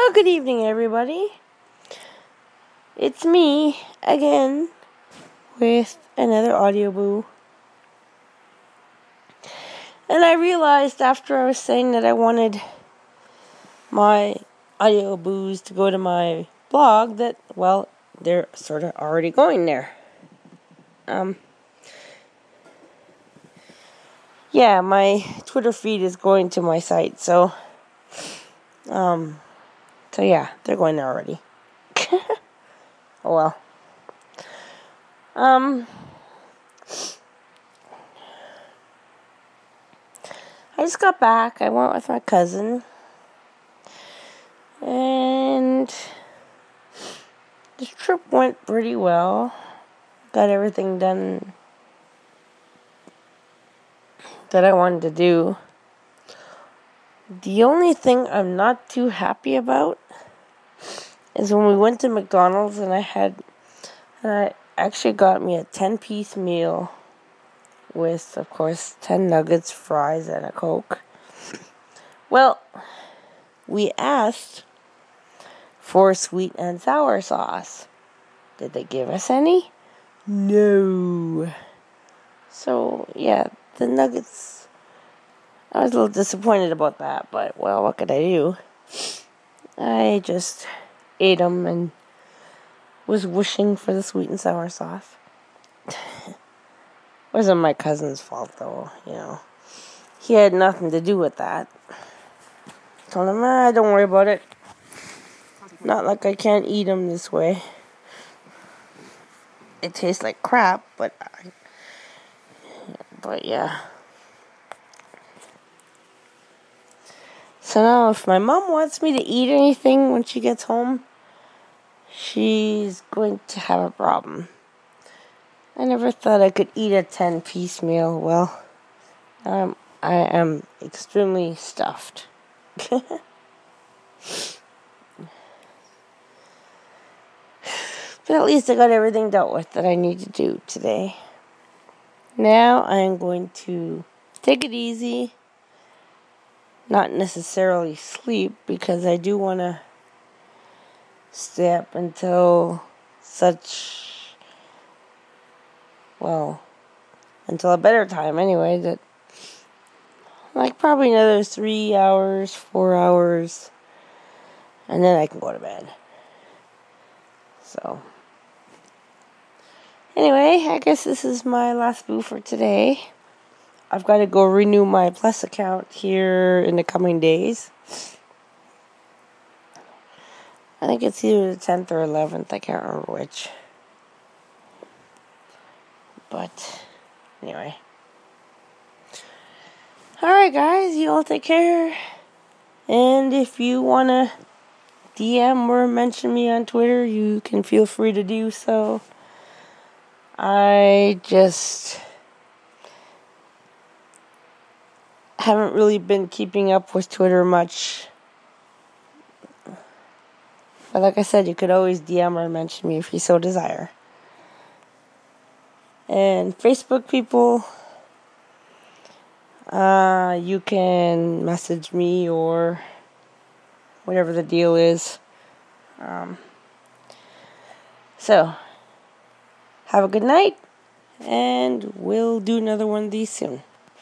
Well, good evening, everybody. It's me again with another audio boo. And I realized after I was saying that I wanted my audio boos to go to my blog that, well, they're sort of already going there. Yeah, my Twitter feed is going to my site, so yeah, they're going there already. Oh well. I just got back. I went with my cousin. And this trip went pretty well. Got everything done that I wanted to do. The only thing I'm not too happy about is when we went to McDonald's and I actually got me a 10-piece meal with, of course, 10 nuggets, fries, and a Coke. Well, we asked for sweet and sour sauce. Did they give us any? No. So, yeah, the nuggets, I was a little disappointed about that, but, well, what could I do? I just ate them and was wishing for the sweet and sour sauce. Wasn't my cousin's fault, though, you know. He had nothing to do with that. Told him, don't worry about it. Not like I can't eat them this way. It tastes like crap, but yeah. So now if my mom wants me to eat anything when she gets home, she's going to have a problem. I never thought I could eat a 10-piece meal. Well, I am extremely stuffed. But at least I got everything dealt with that I need to do today. Now I'm going to take it easy. Not necessarily sleep, because I do want to stay up until until a better time anyway, that like probably another 3 hours, 4 hours, and then I can go to bed. So, anyway, I guess this is my last boo for today. I've got to go renew my Plus account here in the coming days. I think it's either the 10th or 11th, I can't remember which. But, anyway. Alright guys, you all take care. And if you want to DM or mention me on Twitter, you can feel free to do so. I just haven't really been keeping up with Twitter much. But like I said, you could always DM or mention me if you so desire. And Facebook people, you can message me or whatever the deal is. So, have a good night, and we'll do another one of these soon.